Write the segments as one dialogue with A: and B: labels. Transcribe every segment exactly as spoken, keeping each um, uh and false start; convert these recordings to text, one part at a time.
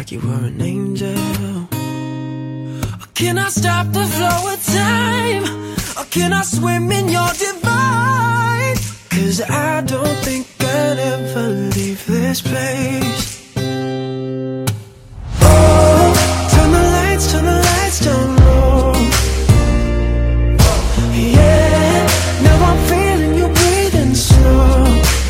A: like you were an angel. Or can I stop the flow of time? Or can I swim in your divine? Cause I don't think I'll ever leave this place. Oh, turn the lights, turn the lights down low. Yeah, now I'm feeling you breathing slow.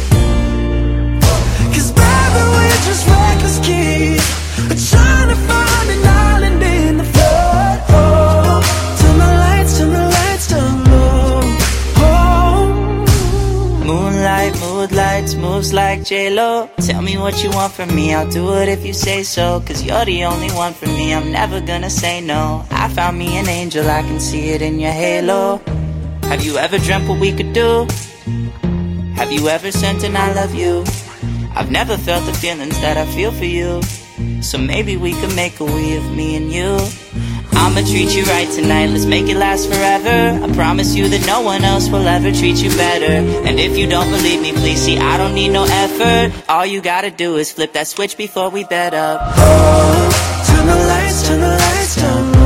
A: Cause baby, we're just reckless kids, trying to find an island in the flood. Oh, turn the lights, turn the lights down low. Oh,
B: moonlight, mood lights, moves like J-Lo. Tell me what you want from me, I'll do it if you say so. Cause you're the only one for me, I'm never gonna say no. I found me an angel, I can see it in your halo. Have you ever dreamt what we could do? Have you ever sent an I love you? I've never felt the feelings that I feel for you. So maybe we could make a we of me and you. I'ma treat you right tonight, let's make it last forever. I promise you that no one else will ever treat you better. And if you don't believe me, please see, I don't need no effort. All you gotta do is flip that switch before we bed up.
A: oh, turn the lights, turn the lights down low.